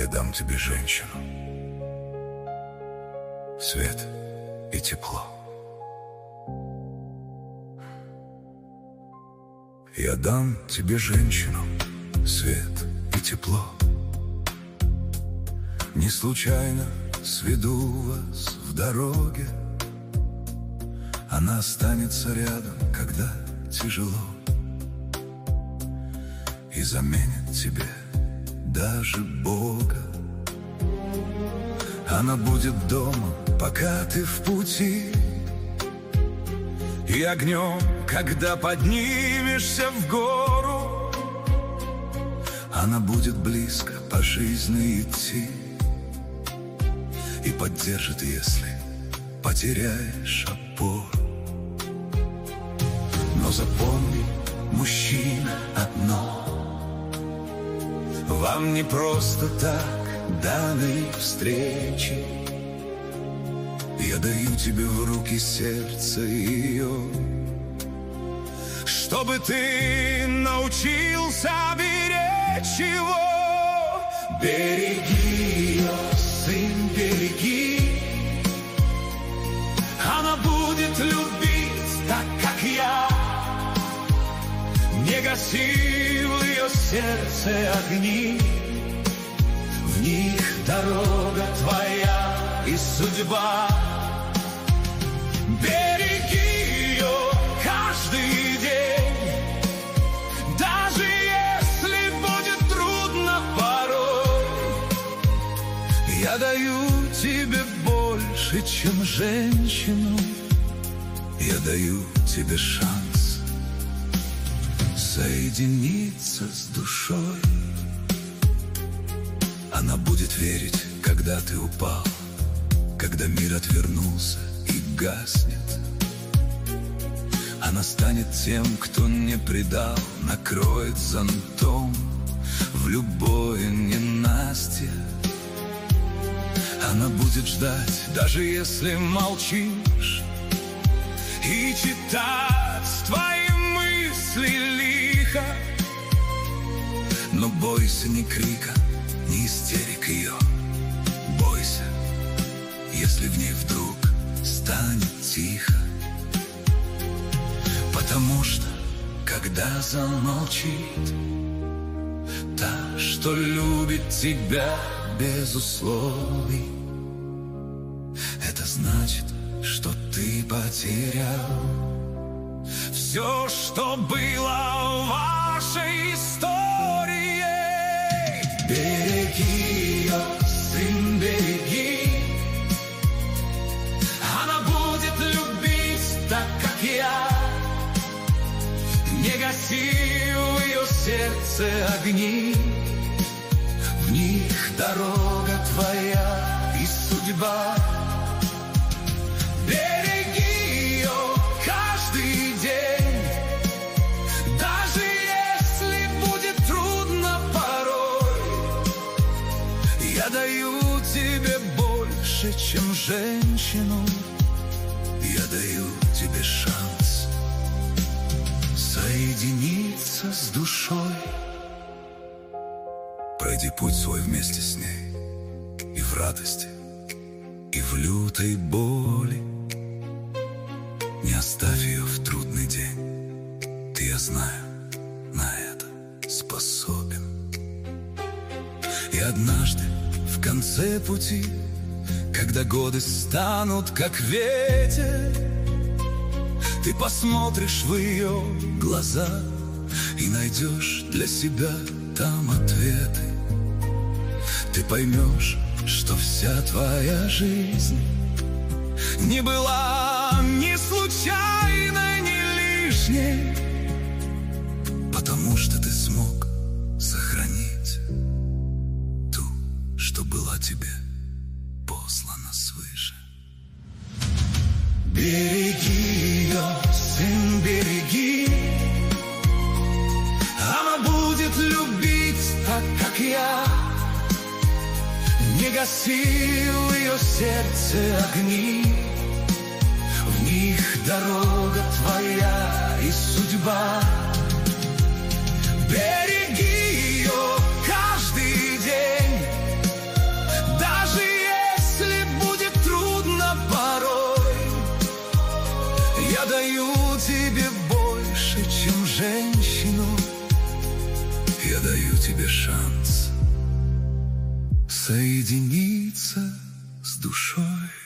Я дам тебе женщину, свет и тепло. Я дам тебе женщину, свет и тепло. Не случайно сведу вас в дороге. Она останется рядом, когда тяжело, и заменит тебе даже Бога. Она будет дома, пока ты в пути, и огнем, когда поднимешься в гору. Она будет близко по жизни идти и поддержит, если потеряешь опору. Но запомни, мужчина, одно: вам не просто так даны встречи. Я даю тебе в руки сердце ее, чтобы ты научился беречь его. Береги ее, сын, береги. Она будет любить так, как я. Не гаси в ее сердце огни, в них дорога твоя и судьба. Береги ее каждый день, даже если будет трудно порой. Я даю тебе больше, чем женщину. Я даю тебе шанс соединиться с душой. Она будет верить, когда ты упал, когда мир отвернулся и гаснет. Она станет тем, кто не предал, накроет зонтом в любое ненастье. Она будет ждать, даже если молчишь, и читать твои мысли лихо. Но бойся ни крика, ни истерик ее. Бойся, если в ней вдруг станет тихо. Потому что, когда замолчит та, что любит тебя без условий, это значит, что ты потерял все, что было в вашей истории. Береги ее, сын, береги. Она будет любить так, как я. Не гаси в ее сердце огни, в них дорога твоя и судьба. Береги ее каждый день, даже если будет трудно порой. Я даю тебе больше, чем женщину. Я даю тебе шанс соединиться с душой. Пройди путь свой вместе с ней, и в радости, и в лютой боли. Не оставь ее в трудный день. Ты, я знаю, на это способен. И однажды в конце пути, когда годы станут как ветер, ты посмотришь в ее глаза и найдешь для себя там ответы. Ты поймешь, что вся твоя жизнь не была ни случайной, ни лишней, потому что ты смог сохранить ту, что была тебе послана свыше. Береги ее, сын, береги. Она будет любить так, как я. Не гаси в ее сердце огни, в них дорога твоя и судьба. Береги ее каждый день, Я даю тебе больше, чем женщину. Я даю тебе шанс соединиться с душой.